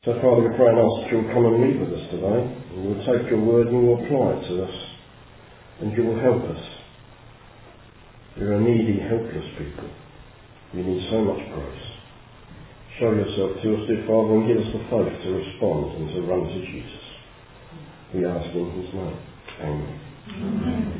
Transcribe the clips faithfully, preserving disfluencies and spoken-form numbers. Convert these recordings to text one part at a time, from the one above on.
So Father, we pray and ask that you'll come and meet with us today, and you'll take your word and you'll apply it to us, and you will help us. We're a needy, helpless people. We need so much grace. Show yourself to us, dear Father, and give us the faith to respond and to run to Jesus. We ask in his name. Amen. Amen.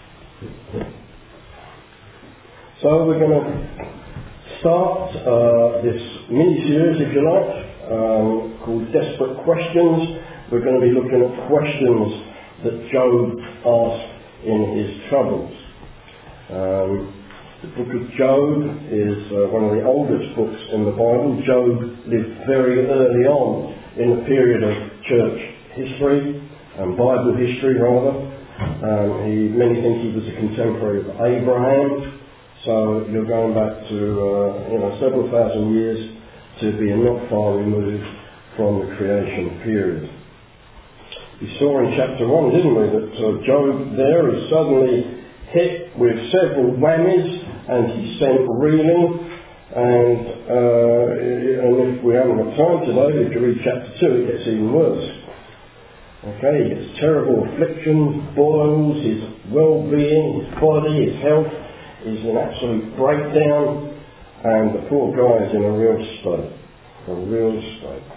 So we're going to start uh, this mini-series, if you like, um, called Desperate Questions. We're going to be looking at questions that Job asked in his troubles. Um, the book of Job is uh, one of the oldest books in the Bible. Job lived very early on in the period of church history, and Bible history rather. Um, he, many think he was a contemporary of Abraham, so you're going back to uh, you know several thousand years to be not far removed from the creation period. We saw in chapter one, didn't we, that uh, Job there is suddenly hit with several whammies and he's sent reeling, and, uh, and if we haven't got time today, if you read chapter two, it gets even worse. Okay, he gets terrible affliction, boils, his well-being, his body, his health is in absolute breakdown, and the poor guy is in a real state, a real state.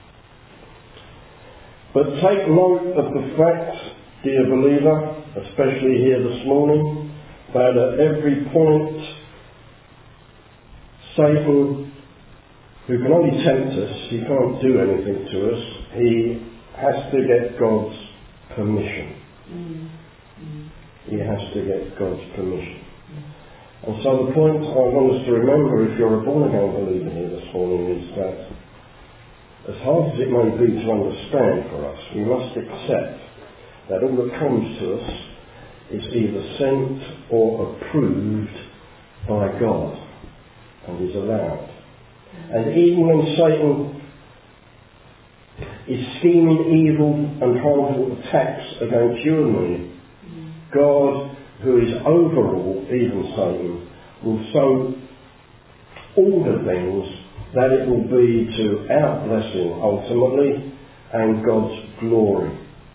But take note of the fact, dear believer, especially here this morning, that at every point, Satan, who can only tempt us, he can't do anything to us, he has to get God's permission. Mm-hmm. He has to get God's permission. And so the point I want us to remember, if you're a born-again believer here this morning, is that as hard as it may be to understand for us, we must accept that all that comes to us is either sent or approved by God and is allowed. And even when Satan is scheming evil and harmful attacks against you and me, God, who is over all, even Satan, will so order things that it will be to our blessing ultimately and God's glory.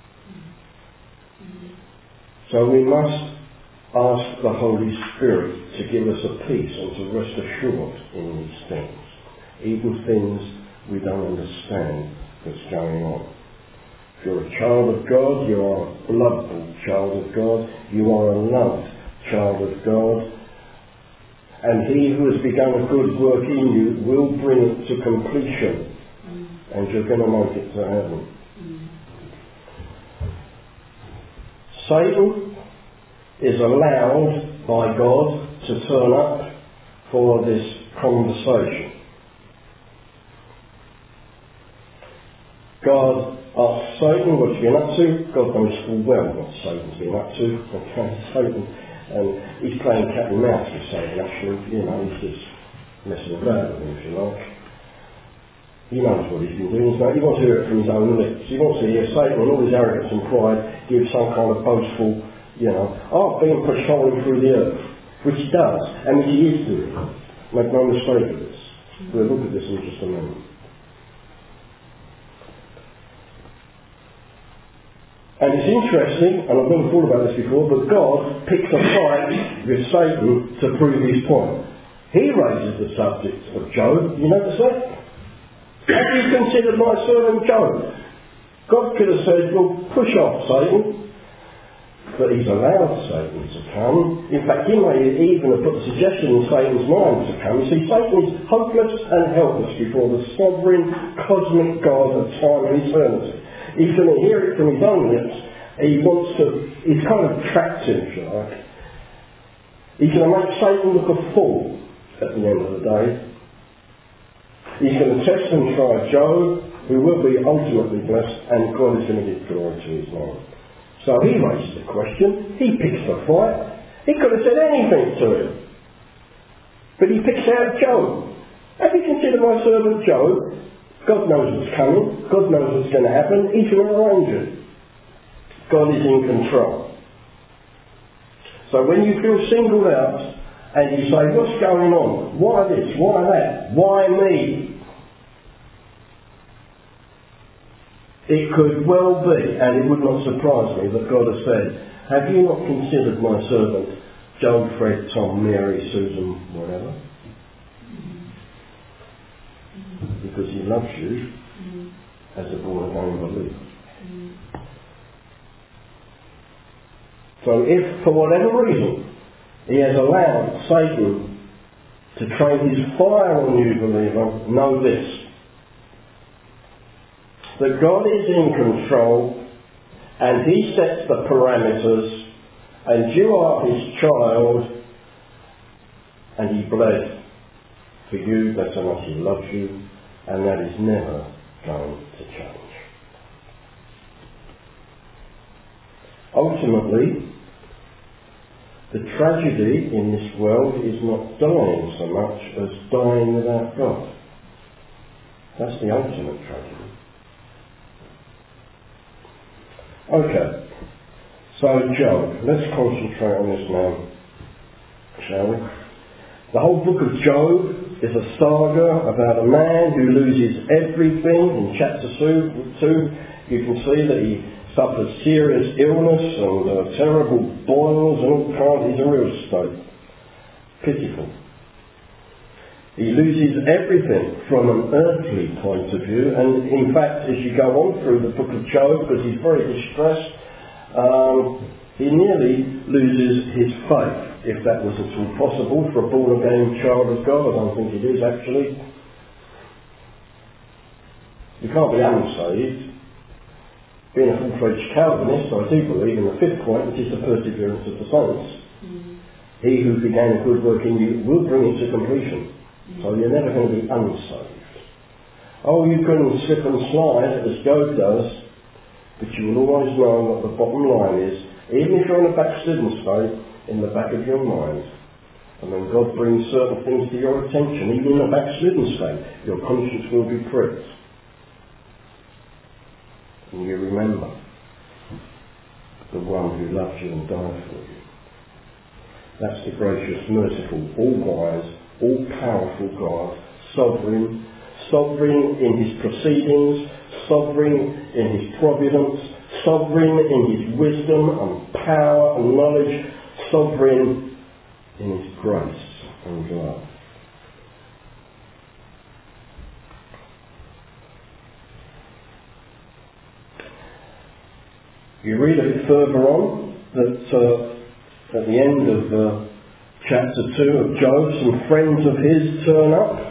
So we must ask the Holy Spirit to give us a peace and to rest assured in these things, even things we don't understand that's going on. If you're a child of God, you are a blood-bought child of God, you are a loved child of God, and he who has begun a good work in you will bring it to completion, mm. and you're going to make it to heaven. Mm. Satan is allowed by God to turn up for this conversation. God asks Satan, what have you been up to? God knows full well what Satan's been up to. Okay, Satan, and he's playing cat and mouse with Satan, actually. You know, he's just messing about with him, if you like. He knows what he's been doing. So he wants to hear it from his own lips. He wants to hear Satan, in all his arrogance and pride, give some kind of boastful, you know, I've been patrolling through the earth, which he does, and which he is doing. Make no mistake of this. We'll look at this in just a moment. And it's interesting, and I've never thought about this before, but God picks a fight with Satan to prove his point. He raises the subject of Job. You notice that? Have you considered my servant Job? God could have said, well, push off, Satan. But he's allowed Satan to come. In fact, he may even have put the suggestion in Satan's mind to come. You see, Satan is hopeless and helpless before the sovereign, cosmic God of time and eternity. He's going to hear it from his own lips. He wants to, he's kind of trapped him, if you like. He's going to make Satan look a fool at the end of the day. He's going to test and try Job, who will be ultimately blessed, and God is going to give glory to his name. So he raises the question, he picks the fight. He could have said anything to him. But he picks out Job. Have you considered my servant Job? God knows what's coming. God knows what's going to happen. He's going to arrange it. God is in control. So when you feel singled out and you say, what's going on? Why this? Why that? Why me? It could well be, and it would not surprise me, that God has said, have you not considered my servant Joe, Fred, Tom, Mary, Susan, whatever? Because he loves you as a born-again believer. So if, for whatever reason, he has allowed Satan to train his fire on you, believer, know this, that God is in control and he sets the parameters and you are his child and he bled for you, that's how much he loves you, and that is never going to change. Ultimately, the tragedy in this world is not dying so much as dying without God. That's the ultimate tragedy. Okay, so Job, let's concentrate on this now, shall we? The whole book of Job is a saga about a man who loses everything. In chapter two, you can see that he suffers serious illness and uh, terrible boils and all kinds. He's a real state. Pitiful. He loses everything from an earthly point of view, and in fact, as you go on through the book of Job, because he's very distressed, um, he nearly loses his faith, if that was at all possible for a born-again child of God. I don't think it is, actually. You can't be unsaved. Being a full-fledged Calvinist, I do believe in the fifth point, which is the perseverance of the saints. Mm. He who began a good work in you will bring it to completion. Mm. So you're never going to be unsaved. Oh, you can slip and slide, as Job does, but you will always know what the bottom line is, even if you're in a backslidden state, in the back of your mind. And when God brings certain things to your attention, even in a backslidden state, your conscience will be pricked. And you remember the one who loves you and died for you. That's the gracious, merciful, all-wise, all-powerful God, sovereign, sovereign in his proceedings, sovereign in his providence, sovereign in his wisdom and power and knowledge, sovereign in his grace and love. You read a bit further on that uh, at the end of uh, chapter two of Job, some friends of his turn up.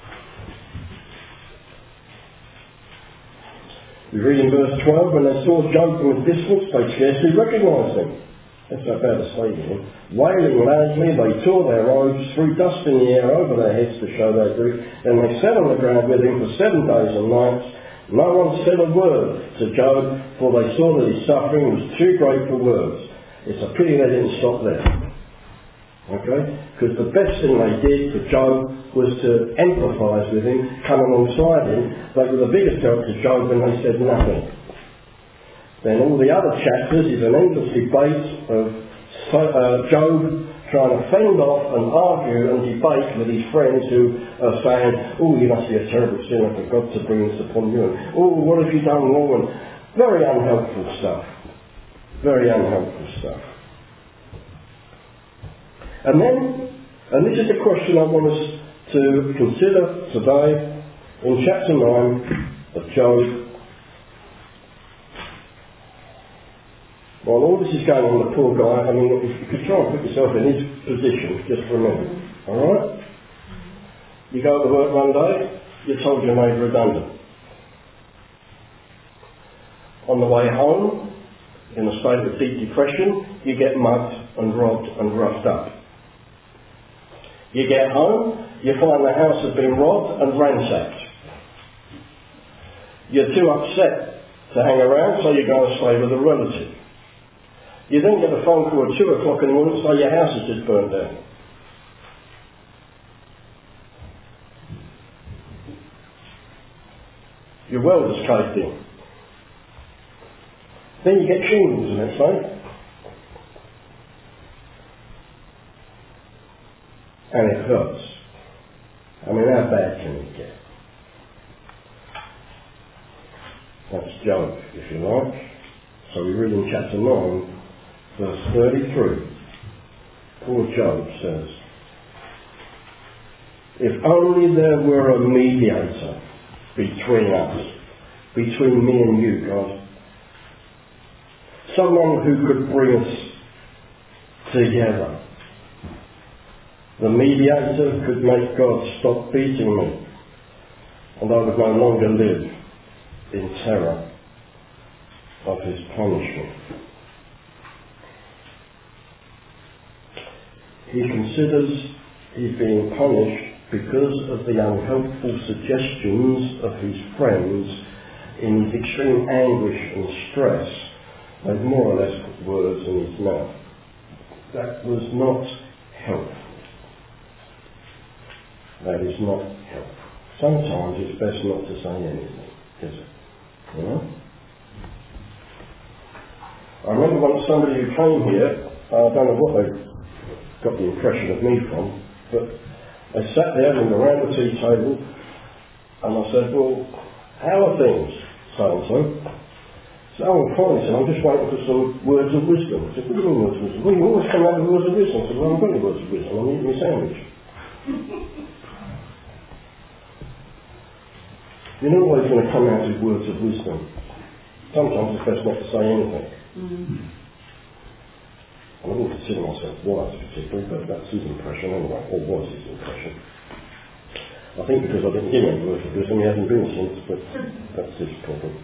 We read in verse twelve, when they saw Job from a distance, they scarcely recognised him. That's about to say to him. Wailing loudly, they tore their robes, threw dust in the air over their heads to show their grief. Then they sat on the ground with him for seven days and nights. No one said a word to Job, for they saw that his suffering was too great for words. It's a pity they didn't stop there. Okay? Because the best thing they did for Job was to empathise with him, come alongside him. They were the biggest help to Job when they said nothing. Then all the other chapters is an endless debate of uh, Job trying to fend off and argue and debate with his friends who are saying, oh, you must be a terrible sinner for God to bring this upon you. And, oh, what have you done wrong? And very unhelpful stuff. Very unhelpful stuff. And then, and this is a question I want us to consider today, in chapter nine of Job. While all this is going on, the poor guy, I mean, if you could try and put yourself in his position just for a minute, alright? You go to work one day, you're told you're made redundant. On the way home, in a state of deep depression, you get mugged and robbed and roughed up. You get home, you find the house has been robbed and ransacked. You're too upset to hang around, so you go and stay with a relative. You then get a phone call at two o'clock in the morning to say your house has just burnt down. Your world is caved in. Then you get shingles, let's say. And it hurts. I mean, how bad can it get? That's Job, if you like. So we read in chapter nine, verse thirty-three. Poor Job says, if only there were a mediator between us, between me and you, God. Someone who could bring us together. The mediator could make God stop beating me, and I would no longer live in terror of his punishment. He considers he's being punished because of the unhelpful suggestions of his friends in his extreme anguish and stress. They've more or less put words in his mouth. That was not helpful. That is not helpful. Sometimes it's best not to say anything, is it? You know? I remember once somebody who came here, I don't know what they got the impression of me from, but they sat there and around the tea table, and I said, well, how are things, so-and-so? So, oh, fine, so I'm just waiting for some words of wisdom. I said, what do you mean words of wisdom? Well, you always come out with words of wisdom. I said, well, I haven't got any words of wisdom, I'm eating my sandwich. You're not always going to come out with words of wisdom. Sometimes it's best not to say anything. Mm-hmm. I wouldn't consider myself wise particularly, but that's his impression anyway, or was his impression. I think because I didn't give him words of wisdom, he hasn't been since, but that's his problem.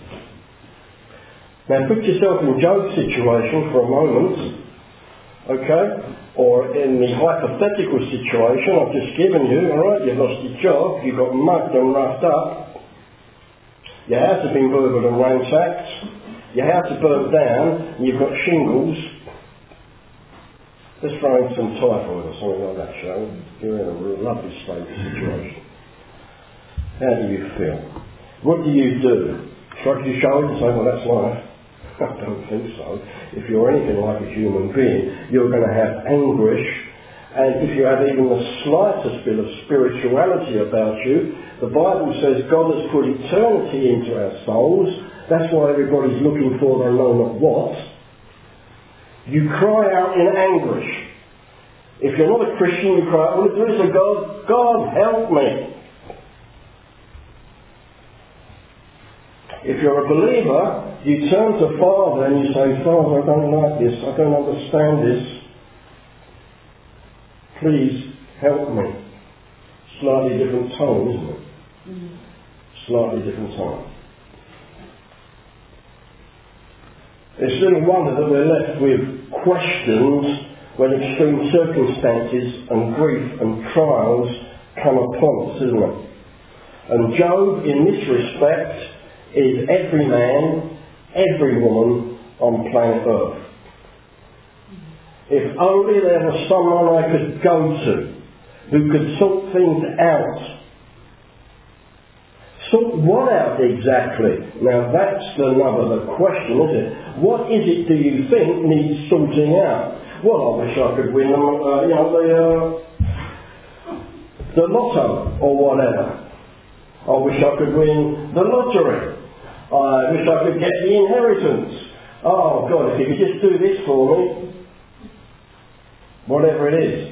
Now put yourself in Job's situation for a moment, okay? Or in the hypothetical situation I've just given you, alright, you've lost your job, you got mugged and roughed up, your house has been burgled and ransacked, your house is burnt down, and you've got shingles. Let's throw in some typhoid or something like that, shall we? You're in a real lovely state of situation. How do you feel? What do you do? Shrug your shoulders and say, well, that's life. I don't think so. If you're anything like a human being, you're going to have anguish, and if you have even the slightest bit of spirituality about you, the Bible says God has put eternity into our souls. That's why everybody's looking for they know not what. You cry out in anguish. If you're not a Christian, you cry out, well, if there is a God, God help me. If you're a believer, you turn to Father and you say, Father, I don't like this, I don't understand this. Please help me. Slightly different tone, isn't it? Mm-hmm. Slightly different tone. It's little wonder that we're left with questions when extreme circumstances and grief and trials come upon us, isn't it? And Job, in this respect, is every man, every woman on planet Earth. If only there was someone I could go to who could sort things out. Sort what out exactly? Now that's the nub of the question, isn't it? What is it do you think needs sorting out? Well, I wish I could win, uh, you know, the, uh, the lotto or whatever. I wish I could win the lottery. I wish I could get the inheritance. Oh God, if you could just do this for me. Whatever it is.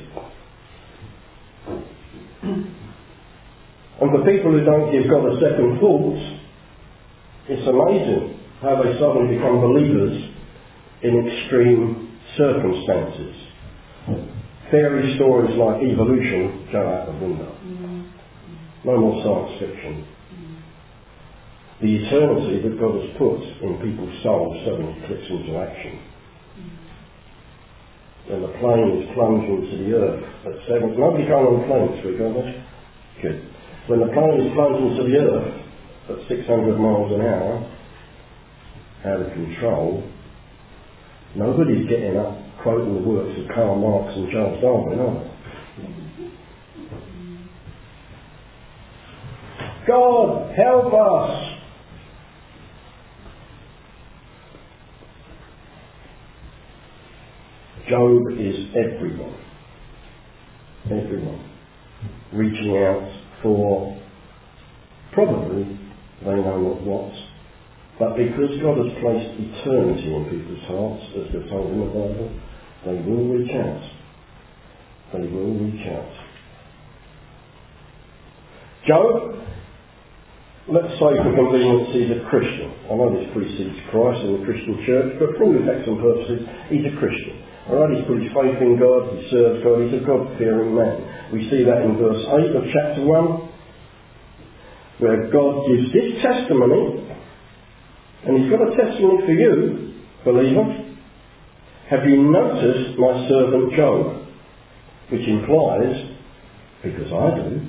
And for people who don't give God a second thought, it's amazing how they suddenly become believers in extreme circumstances. Fairy stories like evolution go out the window. No more science fiction. The eternity that God has put in people's souls suddenly clicks into action. When the plane is plunged into the earth at seven... Nobody going on planes this week, are they? Good. When the plane is plunged into the earth at six hundred miles an hour, out of control, nobody's getting up quoting the works of Karl Marx and Charles Darwin, are they? God, help us! Job is everyone. Everyone. Reaching out for probably they know not what, But because God has placed eternity in people's hearts, as we're told in the Bible, they will reach out. They will reach out. Job, let's say for convenience, he's a Christian. I know this precedes Christ in the Christian church, but for all effects and purposes, he's a Christian. Alright, he's put his faith in God, he serves God, he's a God-fearing man. We see that in verse eight of chapter one, where God gives this testimony, and he's got a testimony for you, believer. Have you noticed my servant Job? Which implies, because I do,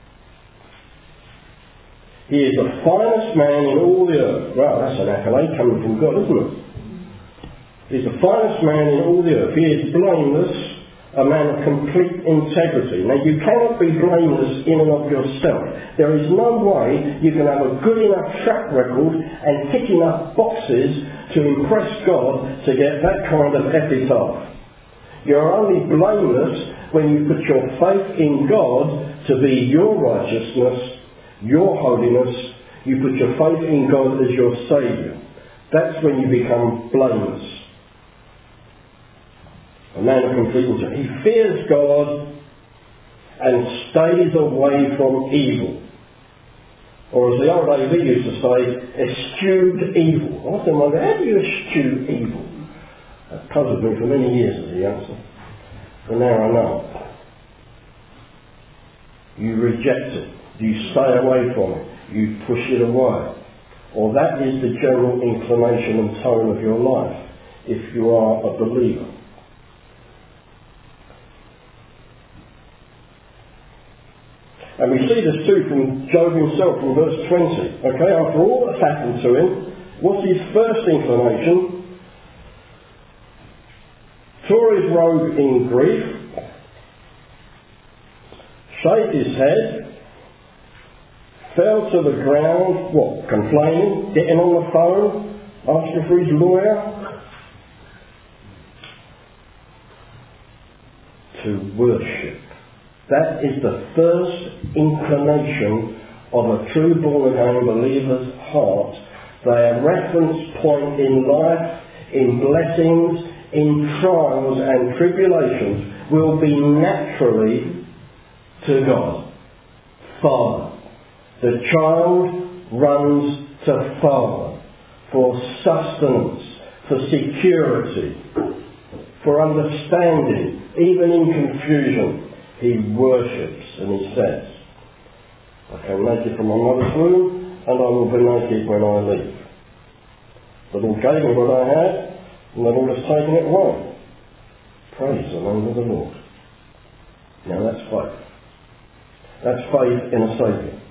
he is the finest man in all the earth. Well, that's an accolade coming from God, isn't it? He's the finest man in all the earth. He is blameless, a man of complete integrity. Now, you cannot be blameless in and of yourself. There is no way you can have a good enough track record and tick enough boxes to impress God to get that kind of epitaph. You're only blameless when you put your faith in God to be your righteousness, your holiness. You put your faith in God as your Saviour. That's when you become blameless. A man of complete integrity. He fears God and stays away from evil. Or as the old A V used to say, eschewed evil. I often wonder, how do you eschew evil? That puzzled me for many years as a youngster. But now I know. You reject it. You stay away from it. You push it away. Or that is the general inclination and tone of your life if you are a believer. And we see this too from Job himself in verse twenty. Okay, after all that's happened to him, what's his first inclination? Tore his robe in grief, shaved his head, fell to the ground, what, complaining, getting on the phone, asking for his lawyer, to worship. That is the first inclination of a true born-again believer's heart. Their reference point in life, in blessings, in trials and tribulations will be naturally to God. Father. The child runs to Father for sustenance, for security, for understanding, even in confusion. He worships, and he says, I came naked from my mother's womb, and I will be naked when I leave. The Lord gave me what I had, and the Lord has taken it away. Praise the name of the Lord. Now that's faith. That's faith in a Saviour.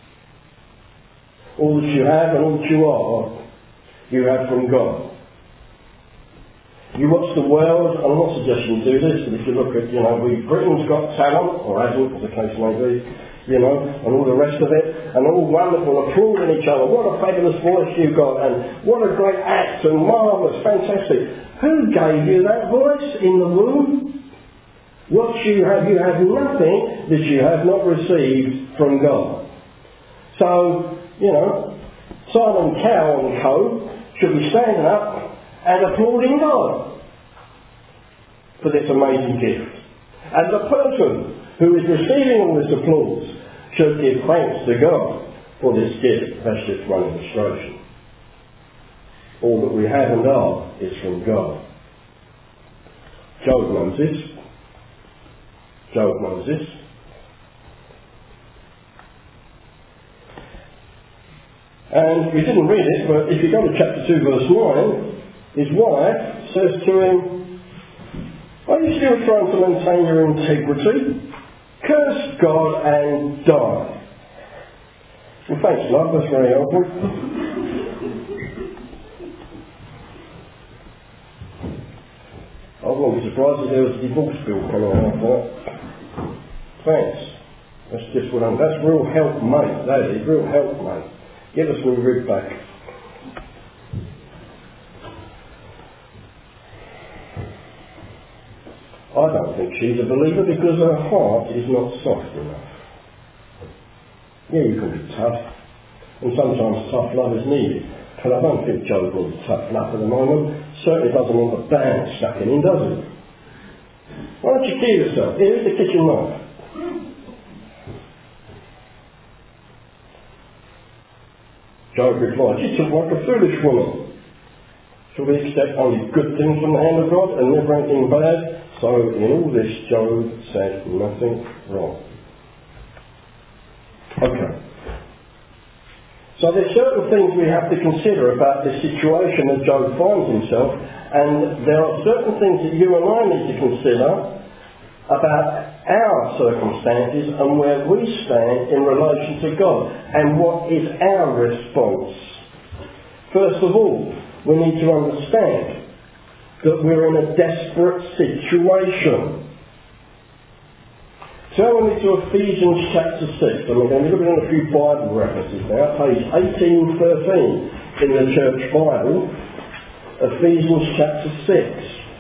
All that you have and all that you are, you have from God. You watch the world, and I'm not suggesting you do this, but if you look at, you know, we Britain's Got Talent, or hasn't, as the case may be, you know, and all the rest of it, and all wonderful, applauding each other. What a fabulous voice you've got, and what a great act, and marvellous, fantastic. Who gave you that voice in the womb? What you have, you have nothing that you have not received from God. So, you know, Simon Cowell and Co. should be standing up and applauding God for this amazing gift. And the person who is receiving all this applause should give thanks to God for this gift. That's just one illustration. All that we have and are is from God. Job knows this. Job knows this. And we didn't read it, but if you go to chapter two, verse nine, his wife says to him, are you still trying to maintain your integrity? Curse God and die. Well, thanks, love, that's very helpful. I wouldn't be surprised if there was a divorce bill coming out of that. Thanks. That's just what I'm... That's real help, mate. That is real help, mate. Give us some rib back. I don't think she's a believer because her heart is not soft enough. Yeah, you can be tough, and sometimes tough love is needed. But I don't think Job wants to toughen up at the moment. Certainly doesn't want the band stuck in him, does he? Why don't you kill yourself? Here's the kitchen knife. Job replied, "You talk like a foolish woman. Shall we accept only good things from the hand of God and never anything bad?" So in all this, Job said nothing wrong. Okay. So there's certain things we have to consider about the situation that Job finds himself, and there are certain things that you and I need to consider about our circumstances and where we stand in relation to God, and what is our response. First of all, we need to understand that we're in a desperate situation. Turn with me to Ephesians chapter six, and we're going to be looking at a few Bible references now, page eighteen thirteen in the Church Bible, Ephesians chapter six.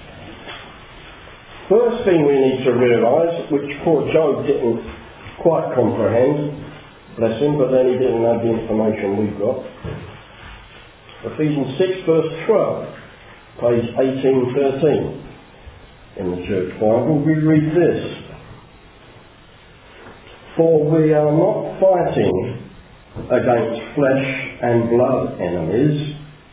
First thing we need to realise, which poor Job didn't quite comprehend, bless him, but then he didn't have the information we've got. Ephesians six verse twelve, page eighteen thirteen in the Church Bible, we read this: "For we are not fighting against flesh and blood enemies."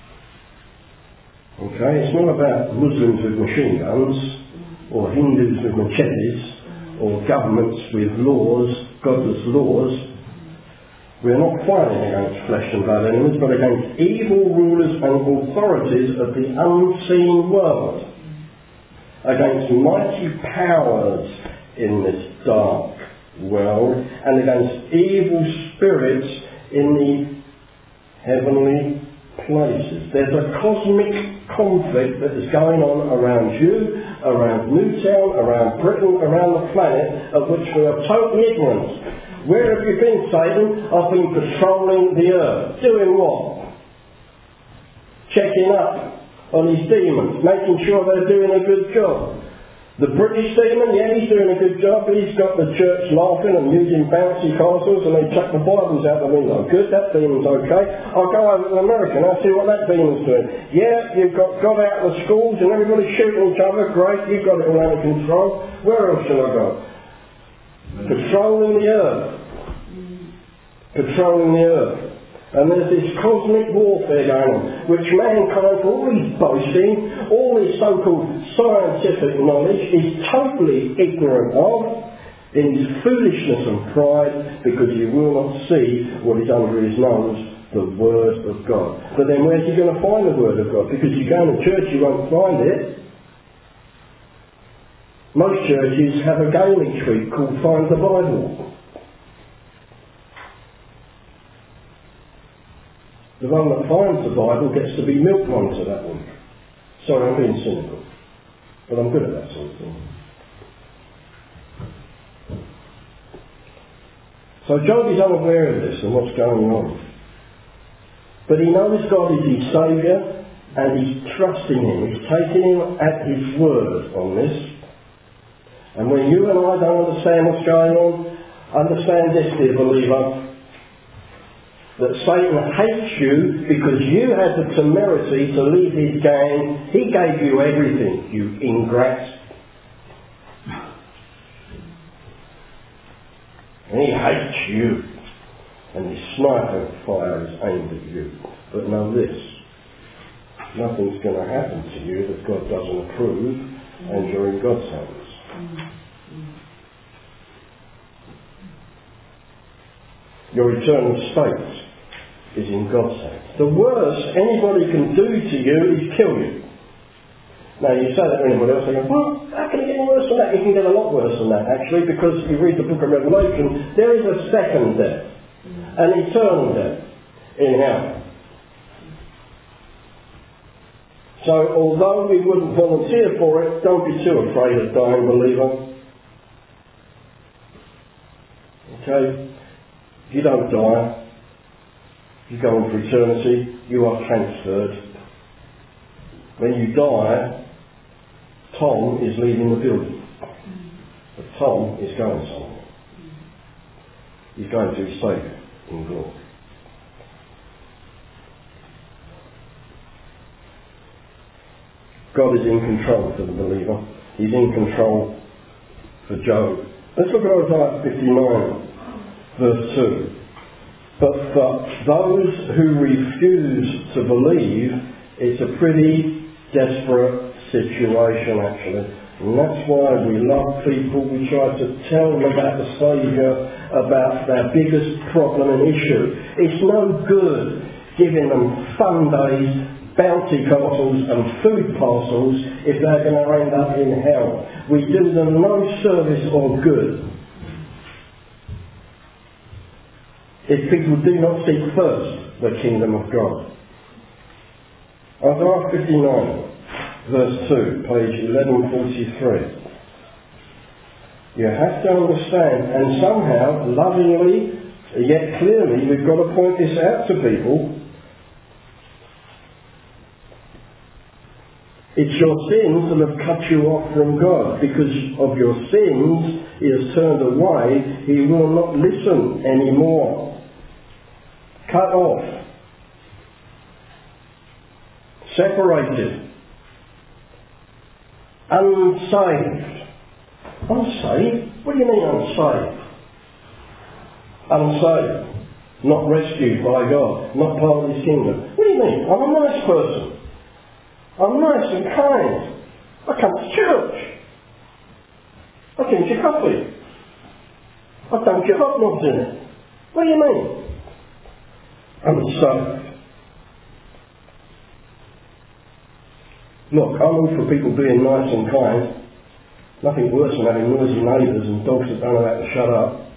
Okay, it's not about Muslims with machine guns, or Hindus with machetes, or governments with laws, godless laws. We are not fighting against flesh and blood enemies, but against evil rulers and authorities of the unseen world, against mighty powers in this dark world, and against evil spirits in the heavenly places. There's a cosmic conflict that is going on around you, around Newtown, around Britain, around the planet, of which we are totally ignorant. Where have you been, Satan? I've been patrolling the earth. Doing what? Checking up on these demons, making sure they're doing a good job. The British demon, yeah, he's doing a good job. He's got the church laughing and using bouncy castles, and they chuck the Bibles out the window. Good, that demon's okay. I'll go over to America and I'll see what that demon's doing. Yeah, you've got God out of the schools and everybody's shooting each other. Great, you've got it all under control. Where else shall I go? Patrolling the earth. Patrolling the earth. And there's this cosmic warfare going on, which mankind, for all his boasting, all his so-called scientific knowledge, is totally ignorant of in his foolishness and pride, because he will not see what is under his nose, the Word of God. But then where's he going to find the Word of God? Because you go to church, you won't find it. Most churches have a Gaelic tweet called Find the Bible. The one that finds the Bible gets to be milked onto that one. Sorry, I'm being cynical, but I'm good at that sort of thing. So Job is unaware of this and what's going on. But he knows God is his Saviour, and he's trusting him. He's taking him at his word on this. And when you and I don't understand what's going on, understand this, dear believer, that Satan hates you because you had the temerity to leave his gang. He gave you everything, you ingrats. And he hates you. And his sniper fire is aimed at you. But know this, nothing's going to happen to you that God doesn't approve, and you're in God's hands. Your eternal state is in God's hands. The worst anybody can do to you is kill you. Now you say that to anybody else, they go, well, how can it get any worse than that? It can get a lot worse than that, actually, because you read the book of Revelation, there is a second death, an eternal death in hell. So although we wouldn't volunteer for it, don't be too afraid of dying, believer. Okay? If you don't die, you go on for eternity, you are transferred. When you die, Tom is leaving the building. But Tom is going somewhere. He's going to his Saviour in glory. God is in control for the believer. He's in control for Job. Let's look at Isaiah fifty-nine, verse two. But for those who refuse to believe, it's a pretty desperate situation actually. And that's why we love people. We try to tell them about the Saviour, about their biggest problem and issue. It's no good giving them fun days, bounty castles and food parcels if they're going to end up in hell. We do them no service or good if people do not seek first the kingdom of God. Isaiah fifty-nine, verse two, page eleven forty-three. You have to understand, and somehow, lovingly, yet clearly, we've got to point this out to people. It's your sins that have cut you off from God. Because of your sins, He has turned away. He will not listen anymore. Cut off. Separated. Unsaved. Unsaved? What do you mean unsaved? Unsaved. Not rescued by God. Not part of His kingdom. What do you mean? I'm a nice person. I'm nice and kind. I come to church. I drink your coffee. I dunk your hot dogs in it. What do you mean? I'm saved. Look, I'm all for people being nice and kind. Nothing worse than having noisy neighbours and dogs that don't know how to shut up.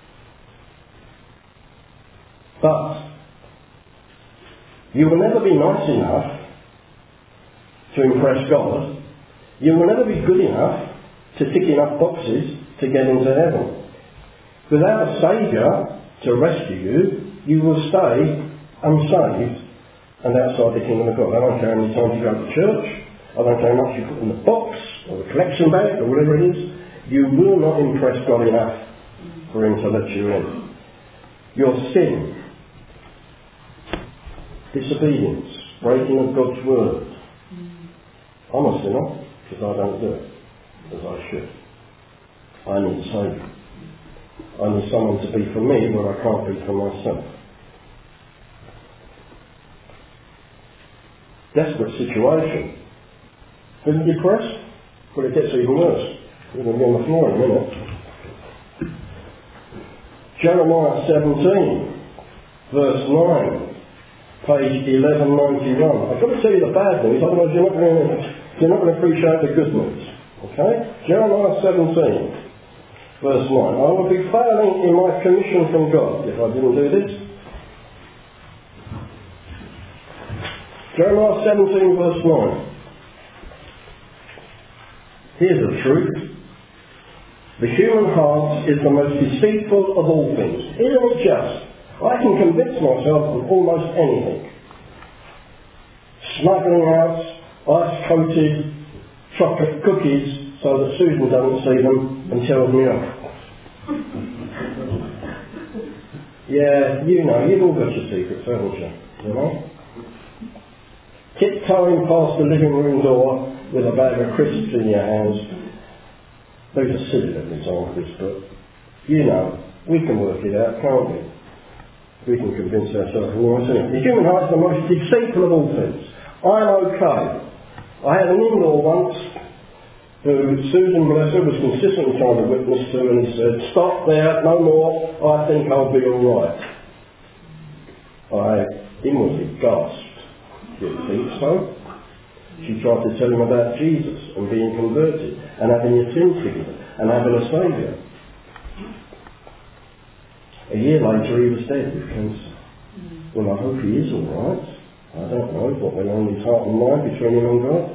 But you will never be nice enough to impress God. You will never be good enough to tick enough boxes to get into heaven. Without a Saviour to rescue you, you will stay unsaved and outside the kingdom of God. I don't care how many times you go to church, I don't care how much you put in the box or the collection bag or whatever it is, you will not impress God enough for Him to let you in. Your sin, disobedience, breaking of God's word. I'm a sinner because I don't do it as I should. I need a Saviour. I need someone to be for me where I can't be for myself. Desperate situation. Isn't it depressed? Well, it gets even worse. We're going to be on the floor in a minute. Jeremiah seventeen, verse nine, page eleven ninety-one. I've got to tell you the bad news, otherwise you're not going to, you're not going to appreciate the good news. Okay? Jeremiah seventeen, verse nine. I would be failing in my commission from God if I didn't do this. Jeremiah seventeen, verse nine. Here's the truth. The human heart is the most deceitful of all things. Isn't it just? I can convince myself of almost anything. Smuggling out ice-coated chocolate cookies so that Susan doesn't see them and tells me off. Yeah, you know, you've all got your secrets, haven't you? You know? Tiptoeing past the living room door with a bag of crisps in your hands. Those are silly little examples, but you know, we can work it out, can't we? We can convince ourselves of almost anything. The human heart is the most deceitful of all things. I'm okay. I had an in-law once who Susan Blesser was consistently trying to witness to, and he said, "Stop there, no more, I think I'll be alright." I inwardly gasped. You think so? She tried to tell him about Jesus and being converted and having your sins forgiven and having a Saviour. A year later he was dead with cancer. Mm. Well, I hope he is alright. I don't know what went on in his heart and mind between him and God.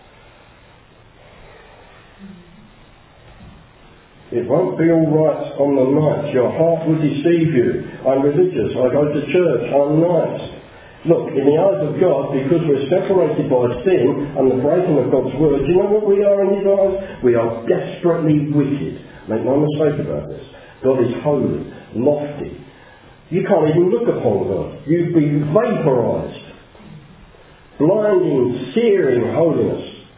It won't be alright on the night. Your heart will deceive you. I'm religious. I go to church. I'm nice. Look, in the eyes of God, because we're separated by sin and the breaking of God's word, do you know what we are in His eyes? We are desperately wicked. Make no mistake about this. God is holy, lofty. You can't even look upon God. You'd be vaporised. Blinding, searing holiness.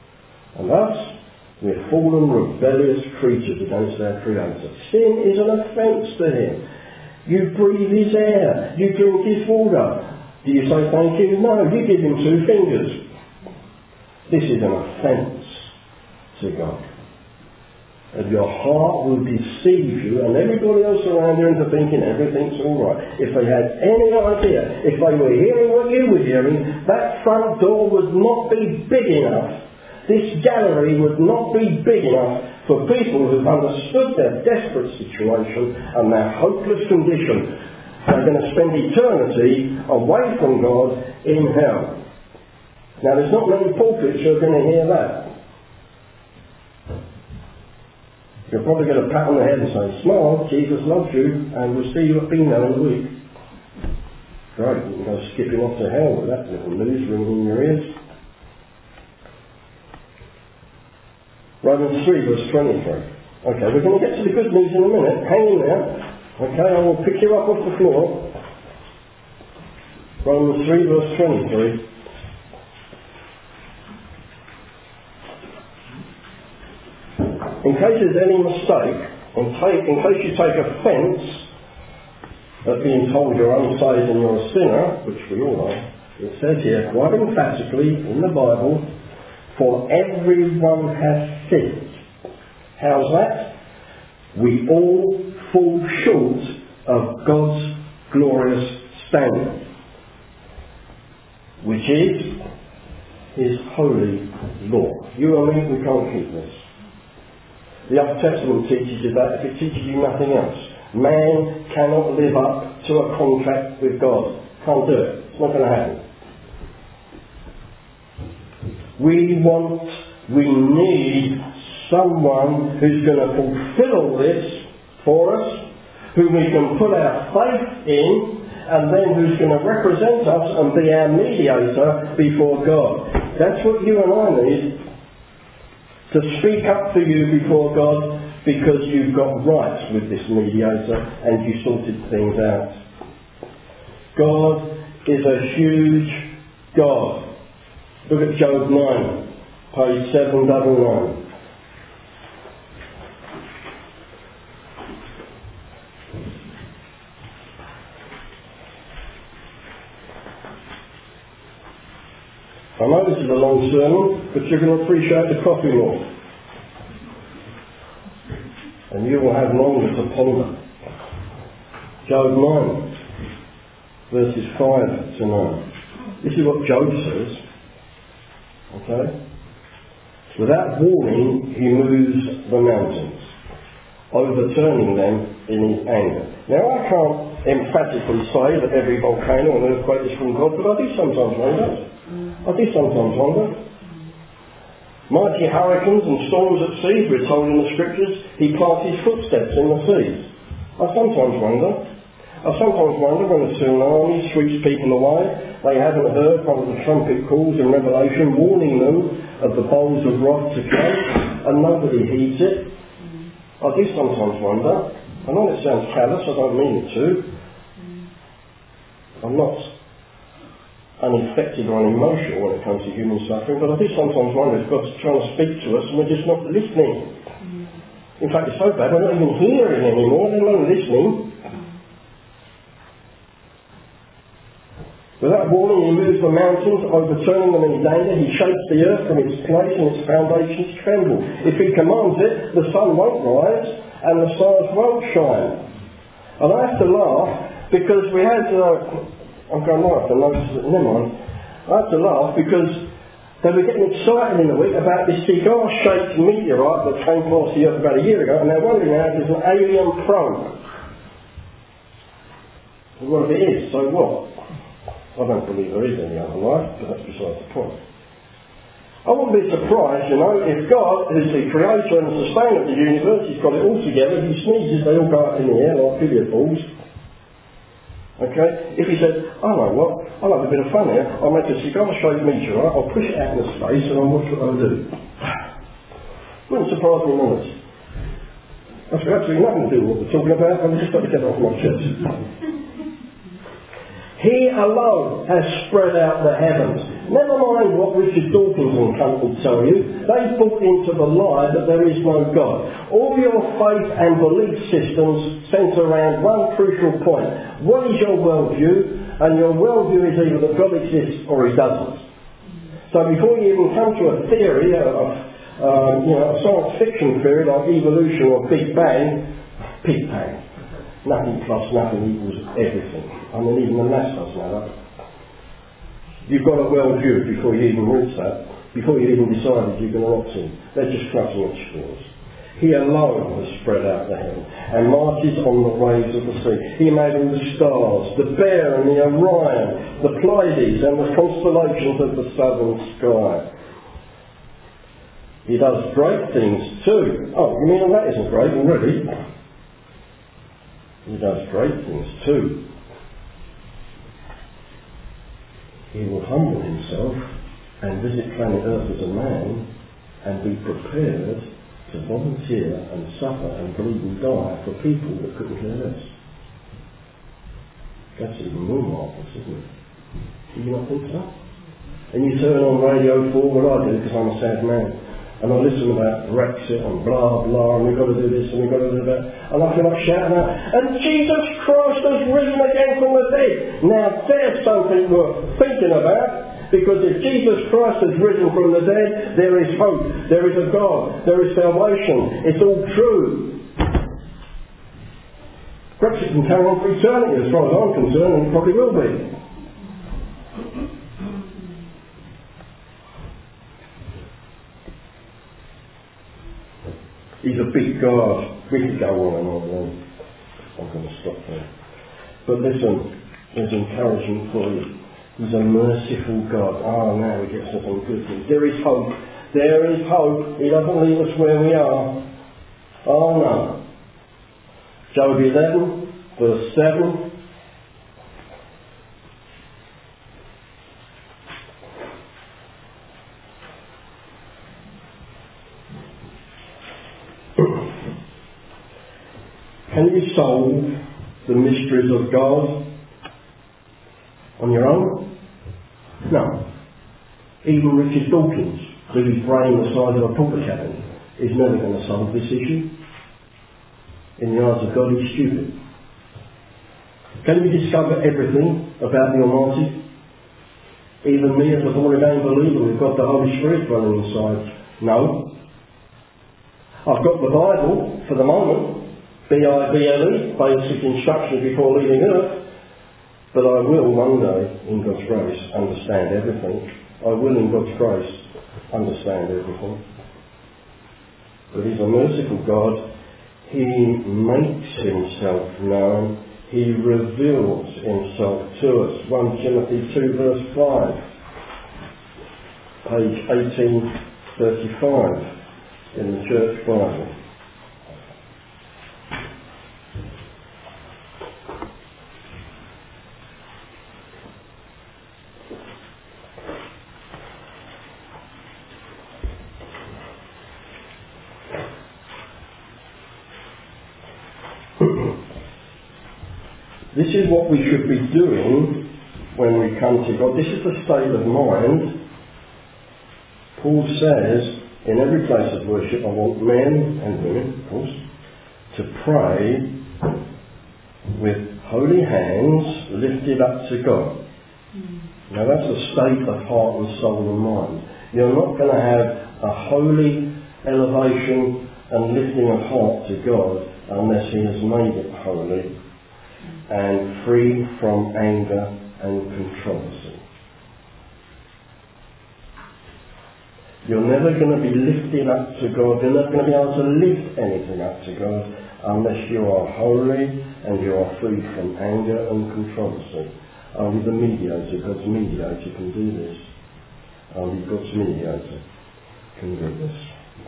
And thus, we're fallen, rebellious creatures against our Creator. Sin is an offence to Him. You breathe His air. You drink His water. Do you say thank you? No, you give Him two fingers. This is an offence to God. And your heart will deceive you and everybody else around you into thinking everything's all right. If they had any idea, if they were hearing what you were hearing, that front door would not be big enough. This gallery would not be big enough for people who've understood their desperate situation and their hopeless condition. They're going to spend eternity away from God in hell. Now, there's not many pulpits who are going to hear that. You'll probably get a pat on the head and say, smile, Jesus loves you, and we'll see you at Female in a week. Great, you can go skipping off to hell with that little news ringing in your ears. Romans three, verse twenty-three. Okay, we're going to get to the good news in a minute. Hang in there. Okay, I will pick you up off the floor. Romans three, verse twenty-three. In case there's any mistake, in, take, in case you take offence at being told you're unsaved and you're a sinner, which we all are, it says here quite emphatically in the Bible, for everyone has sinned. How's that? We all fall short of God's glorious standard, which is His holy law. You and me, we can't keep this. The Old Testament teaches you that if it teaches you nothing else. Man cannot live up to a contract with God. Can't do it. It's not going to happen. We want, we need someone who's going to fulfill all this for us, whom we can put our faith in, and then who's going to represent us and be our mediator before God. That's what you and I need. To speak up for you before God because you've got rights with this mediator and you sorted things out. God is a huge God. Look at Job nine, page seven ninety-nine. I know this is a long sermon, but you're going to appreciate the coffee more. And you will have longer to ponder. Job nine, verses five to nine. This is what Job says. Okay? Without warning, he moves the mountains, overturning them in his anger. Now, I can't emphatically say that every volcano and earthquake is from God, but I do sometimes wonder. I do sometimes wonder. Mighty hurricanes and storms at sea, we're told in the scriptures, he plants his footsteps in the seas. I sometimes wonder. I sometimes wonder when a tsunami sweeps people away, they haven't heard one of the trumpet calls in Revelation warning them of the bowls of wrath to come, and nobody heeds it. I do sometimes wonder. I know it sounds callous, I don't mean it to. I'm not unaffected or unemotional when it comes to human suffering, but I do sometimes wonder if God's trying to speak to us and we're just not listening. In fact, it's so bad we're not even hearing anymore, let alone listening. Without warning, he moves the mountains, overturning them in his anger. He shakes the earth from its place and its foundations tremble. If he commands it, the sun won't rise and the stars won't shine. And I have to laugh because we had... Uh, I'm going to laugh, I noticed that, never mind. I have to laugh because they were getting excited in the week about this cigar-shaped meteorite that came past the Earth about a year ago, and they're wondering now if it's an alien probe. Well, if it is, so what? I don't believe there is any other life, but that's besides the point. I wouldn't be surprised, you know, if God, who's the creator and the sustainer of the universe, he's got it all together, he sneezes, they all go up in the air like billiard balls. Okay? If he said, I know what, I'll have a bit of fun here, I'll make a cigar-shaped meteorite, I'll push it out into space and I'll watch what I'll do. Wouldn't surprise me none. That's got absolutely nothing to do with what we're talking about, I've just got to get off my chest. He alone has spread out the heavens. Never mind what Richard Dawkins and company tell you. They've bought into the lie that there is no God. All your faith and belief systems centre around one crucial point. What is your worldview? And your worldview is either that God exists or he doesn't. So before you even come to a theory, a, uh, you know, a science fiction theory like evolution or Big Bang, Big Bang. Nothing plus nothing equals everything. I mean, even the maths does know that. You've got a worldview before you even reach that, before you even decided you're going to opt in. They're just clutching at straws. He alone has spread out the heaven and marches on the waves of the sea. He made all the stars, the Bear and the Orion, the Pleiades and the constellations of the southern sky. He does great things too. Oh, you mean all that isn't great already? He does great things too. He will humble himself and visit planet Earth as a man and be prepared to volunteer and suffer and bleed and die for people that couldn't care less. That's even more marvellous, isn't it? Do you not think so? And you turn on Radio four, what I do, because I'm a sad man, and I listen about Brexit and blah blah, and we've got to do this and we've got to do that, and I feel like shouting out, and Jesus Christ has risen again from the dead. Now there's something worth thinking about, because if Jesus Christ has risen from the dead, there is hope, there is a God, there is salvation, it's all true. Brexit can carry on for eternity as far as I'm concerned, and it probably will be. He's a big God. We could go on and on and on. I'm going to stop there. But listen, there's encouragement for you. He's a merciful God. Ah, oh, now we get something good things. There is hope. There is hope. He doesn't leave us where we are. Oh no. Job eleven, verse seven. Can you solve the mysteries of God on your own? No. Even Richard Dawkins, with his brain the size of a porter cabin, is never going to solve this issue. In the eyes of God, he's stupid. Can you discover everything about the Almighty? Even me as a born-again believer, we've got the Holy Spirit dwelling inside. No. I've got the Bible for the moment. B I B L E, basic instruction before leaving Earth, but I will one day, in God's grace, understand everything. I will, in God's grace, understand everything. But he's a merciful God. He makes himself known. He reveals himself to us. First Timothy two verse five, page eighteen thirty-five in the Church Bible. This is what we should be doing when we come to God. This is the state of mind. Paul says, in every place of worship, I want men and women, of course, to pray with holy hands lifted up to God. Mm. Now that's a state of heart and soul and mind. You're not going to have a holy elevation and lifting of heart to God unless he has made it holy and free from anger and controversy. You're never going to be lifted up to God. You're not going to be able to lift anything up to God unless you are holy and you are free from anger and controversy. Only the mediator, God's mediator, can do this. Only God's mediator can do this.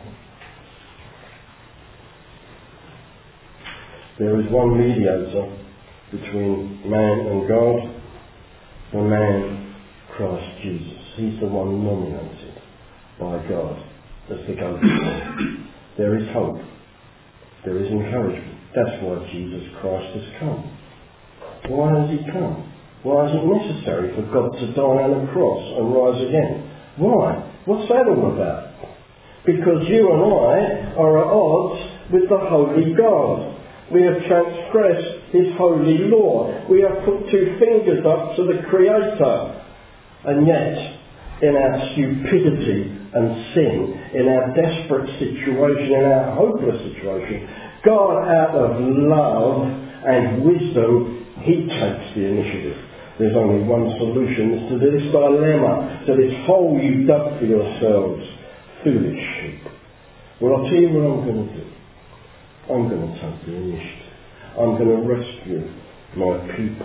There is one mediator between man and God, the man Christ Jesus. He's the one nominated by God as the go-between. There is hope. There is encouragement. That's why Jesus Christ has come. Why has he come? Why is it necessary for God to die on a cross and rise again? Why? What's that all about? Because you and I are at odds with the holy God. We have transgressed his holy law. We have put two fingers up to the Creator. And yet, in our stupidity and sin, in our desperate situation, in our hopeless situation, God, out of love and wisdom, he takes the initiative. There's only one solution to this dilemma, to this hole you dug for yourselves, foolish sheep. Well, I'll tell you what I'm going to do. I'm going to take the initiative. I'm going to rescue my people.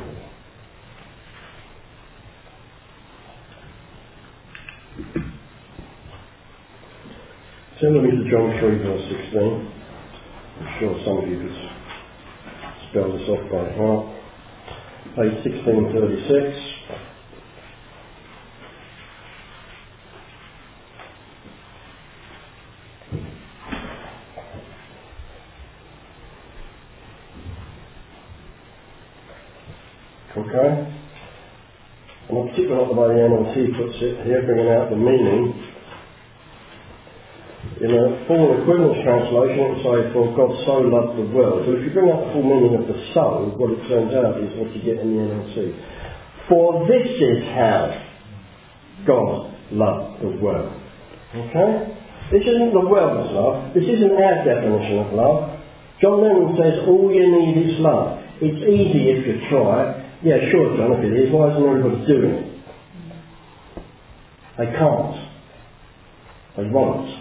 Turn with me to John three, verse sixteen. I'm sure some of you could spell this off by heart. Page sixteen thirty-six. Okay? And I particularly like the way the N L T puts it here, bringing out the meaning. In a full equivalence translation, it would say, for God so loved the world. But if you bring out the full meaning of the so, what it turns out is what you get in the N L T. For this is how God loved the world. Okay? This isn't the world's love. This isn't our definition of love. John Lennon says all you need is love. It's easy if you try. Yeah, sure, John, if it is. Why isn't everybody doing it? They can't. They won't.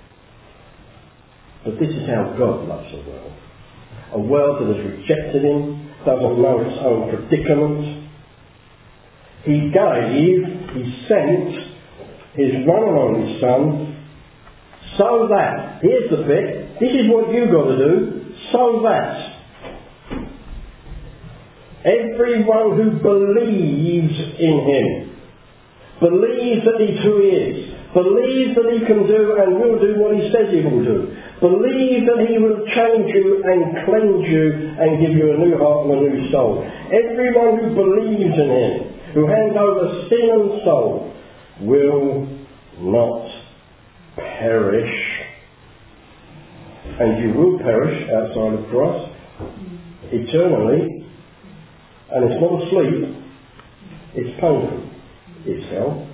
But this is how God loves the world. A world that has rejected him, doesn't know its own predicament. He gave, he sent his one and only Son, so that, here's the bit, this is what you've got to do, so that everyone who believes in him, believes that he's who he is, believes that he can do and will do what he says he will do, believe that he will change you and cleanse you and give you a new heart and a new soul. Everyone who believes in him, who hands over sin and soul, will not perish. And you will perish outside of Christ eternally. And it's not asleep, it's painful, it's hell.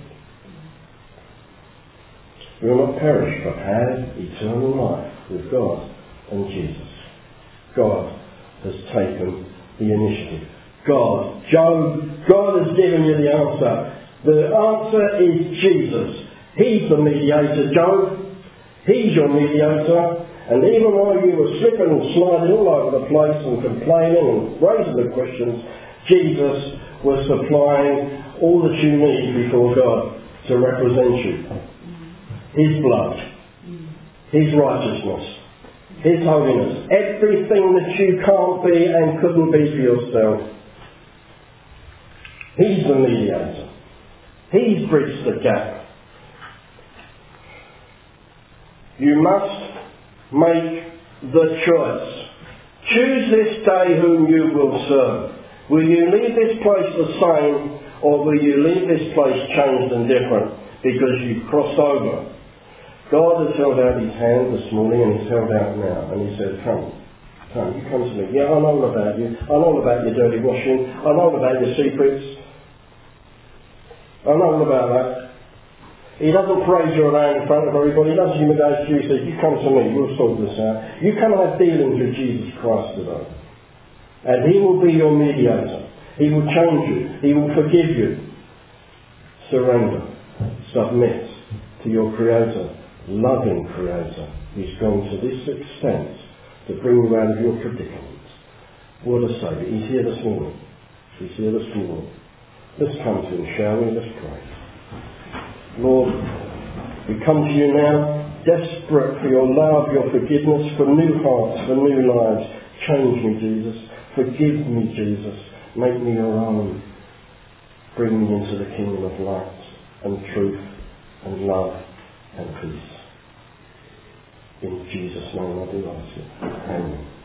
We will not perish but have eternal life with God and Jesus. God has taken the initiative. God, Job, God has given you the answer. The answer is Jesus. He's the mediator, Job. He's your mediator. And even while you were slipping and sliding all over the place and complaining and raising the questions, Jesus was supplying all that you need before God to represent you. His blood, his righteousness, his holiness, everything that you can't be and couldn't be for yourself. He's the mediator. He's bridged the gap. You must make the choice. Choose this day whom you will serve. Will you leave this place the same, or will you leave this place changed and different because you've crossed over? God has held out his hand this morning, and he's held out now, and he said, come, come, you come to me. Yeah, I know all about you. I know all about your dirty washing. I know all about your secrets. I know all about that. He doesn't parade you around in front of everybody. He doesn't even go to you and say, you come to me, we'll sort this out. You come and have dealings with Jesus Christ today. And he will be your mediator. He will change you. He will forgive you. Surrender. Submit to your Creator. Loving Creator. He's gone to this extent to bring you out of your predicament. What a Saviour. He's here this morning. He's here this morning. Let's come to him, shall we? Let's pray. Lord, we come to you now, desperate for your love, your forgiveness, for new hearts, for new lives. Change me, Jesus. Forgive me, Jesus. Make me your own. Bring me into the kingdom of light and truth and love and peace. In Jesus' name I do ask it. Amen.